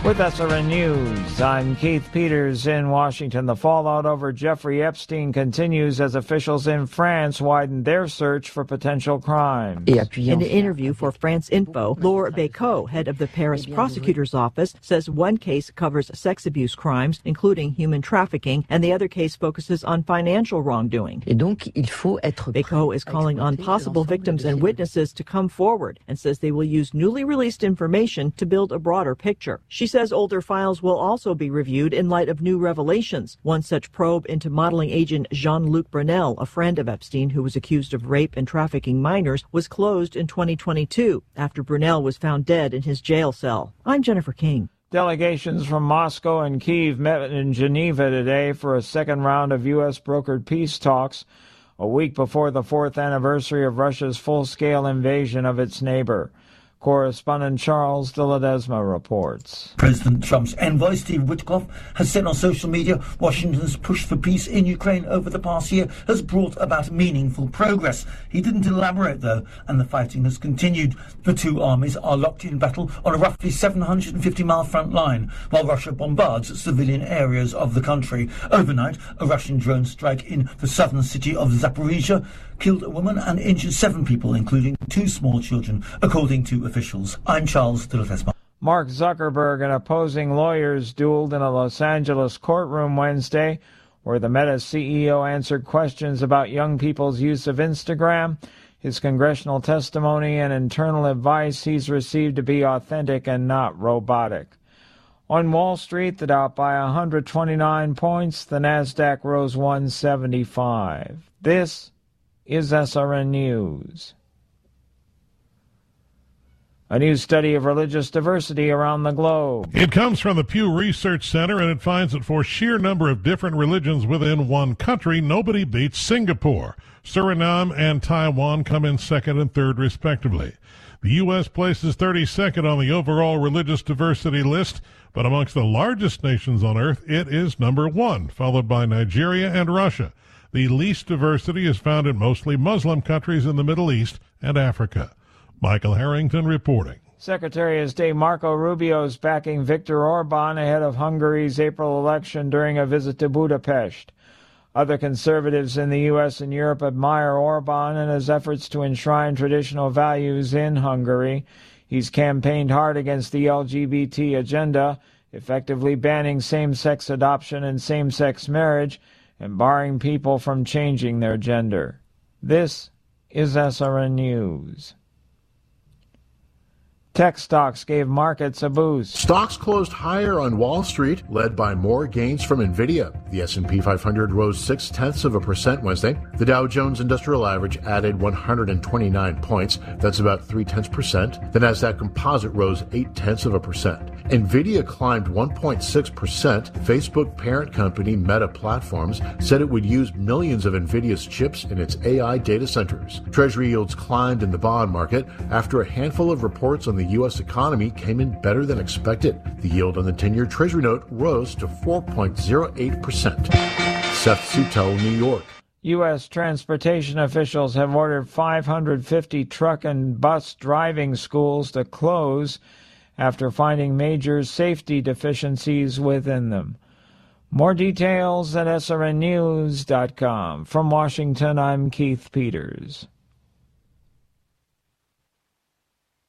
With SRN News, I'm Keith Peters in Washington. The fallout over Jeffrey Epstein continues as officials in France widen their search for potential crimes. In an interview for France Info, Laure Bécaud, head of the Paris prosecutor's office, says one case covers sex abuse crimes, including human trafficking, and the other case focuses on financial wrongdoing. Bécaud is calling on possible victims and witnesses to come forward and says they will use newly released information to build a broader picture. She says older files will also be reviewed in light of new revelations. One such probe into modeling agent Jean-Luc Brunel, a friend of Epstein who was accused of rape and trafficking minors, was closed in 2022 after Brunel was found dead in his jail cell. I'm Jennifer King. Delegations from Moscow and Kyiv met in Geneva today for a second round of U.S.-brokered peace talks, a week before the fourth anniversary of Russia's full-scale invasion of its neighbor. Correspondent Charles de Ledesma reports. President Trump's envoy, Steve Witkoff, has said on social media Washington's push for peace in Ukraine over the past year has brought about meaningful progress. He didn't elaborate, though, and the fighting has continued. The two armies are locked in battle on a roughly 750-mile front line, while Russia bombards civilian areas of the country. Overnight, a Russian drone strike in the southern city of Zaporizhia killed a woman and injured 7 people, including 2 small children, according to officials. I'm Charles de Ledesma. Mark Zuckerberg and opposing lawyers dueled in a Los Angeles courtroom Wednesday, where the Meta CEO answered questions about young people's use of Instagram, his congressional testimony, and internal advice he's received to be authentic and not robotic. On Wall Street, the Dow by 129 points, the Nasdaq rose 175. This is SRN News. A new study of religious diversity around the globe. It comes from the Pew Research Center, and it finds that for sheer number of different religions within one country, nobody beats Singapore. Suriname and Taiwan come in second and third, respectively. The U.S. places 32nd on the overall religious diversity list, but amongst the largest nations on earth, it is number 1, followed by Nigeria and Russia. The least diversity is found in mostly Muslim countries in the Middle East and Africa. Michael Harrington reporting. Secretary of State Marco Rubio is backing Viktor Orban ahead of Hungary's April election during a visit to Budapest. Other conservatives in the U.S. and Europe admire Orban and his efforts to enshrine traditional values in Hungary. He's campaigned hard against the LGBT agenda, effectively banning same-sex adoption and same-sex marriage, and barring people from changing their gender. This is SRN News. Tech stocks gave markets a boost. Stocks closed higher on Wall Street, led by more gains from Nvidia. The S&P 500 rose 0.6% Wednesday. The Dow Jones Industrial Average added 129 points. That's about 0.3%. The Nasdaq Composite rose 0.8%. Nvidia climbed 1.6%. Facebook parent company Meta Platforms said it would use millions of Nvidia's chips in its AI data centers. Treasury yields climbed in the bond market after a handful of reports on the U.S. economy came in better than expected. The yield on the 10-year Treasury note rose to 4.08%. Seth Sutel, New York. U.S. transportation officials have ordered 550 truck and bus driving schools to close after finding major safety deficiencies within them. More details at srnnews.com. From Washington, I'm Keith Peters.